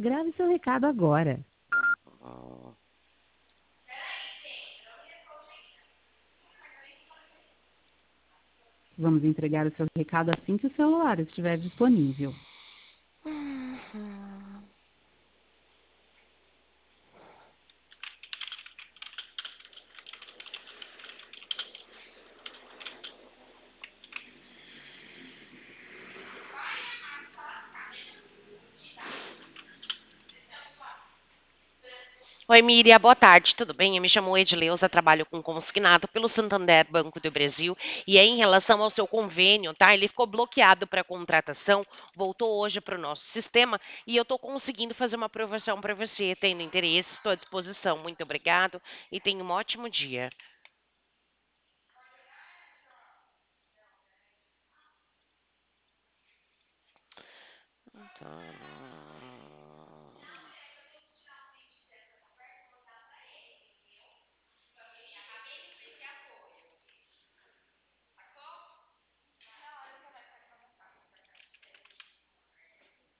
Grave seu recado agora. Vamos entregar o seu recado assim que o celular estiver disponível. Oi, Miriam, boa tarde, tudo bem? Eu me chamo Edileuza, trabalho com consignado pelo Santander Banco do Brasil e é em relação ao seu convênio, tá? Ele ficou bloqueado para contratação, voltou hoje para o nosso sistema e eu estou conseguindo fazer uma aprovação para você. Tendo interesse, estou à disposição. Muito obrigado e tenha um ótimo dia. Tá.